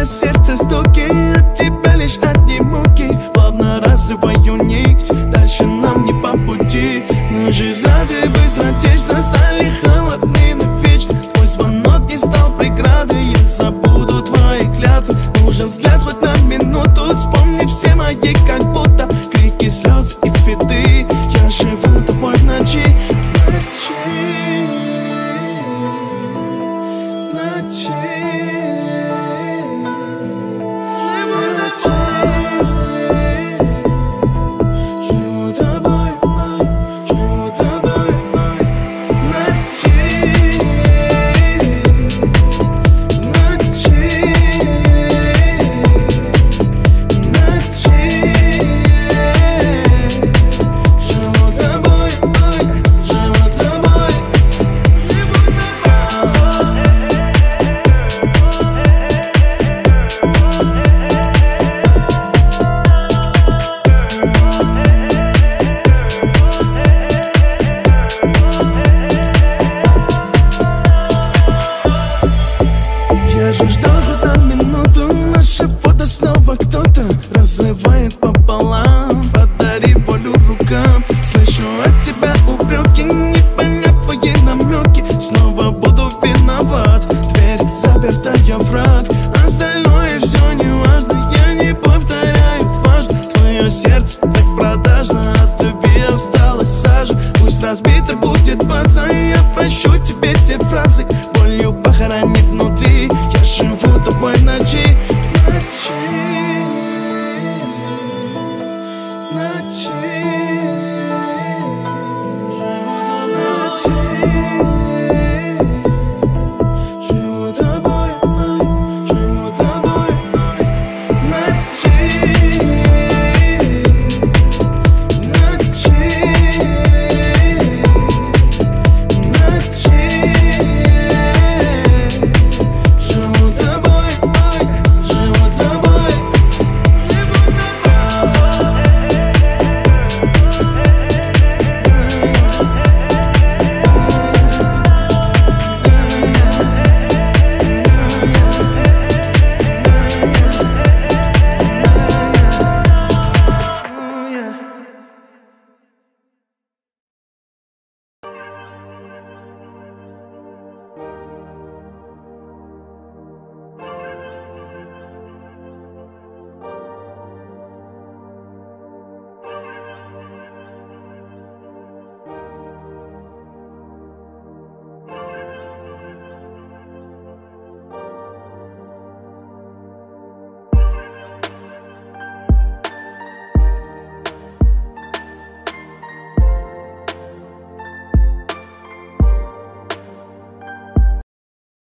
сердце стуки, от тебя лишь одни муки. Плавно разрываю нить, дальше нам не по пути. Наши взгляды быстротечно стали холодны навечно. Твой звонок не стал преградой, я забуду твои клятвы. Нужен взгляд хоть на минуту, вспомни все мои как будто крики, слезы и цветы. Я живу тобой в ночи, ночи. Я же ждал хоть на минуту, наше фото снова кто-то разрывает пополам. Подари волю рукам, слышу от тебя упреки, не поняв твои намеки. Снова буду виноват, дверь заперта, я враг. Остальное все не важно, я не повторяю дважды. Твое сердце так продажно, от любви осталась сажа. Пусть разбита будет ваза, я прощу тебе те фразы, болью похоронит внутри. Я живу тобой в ночи.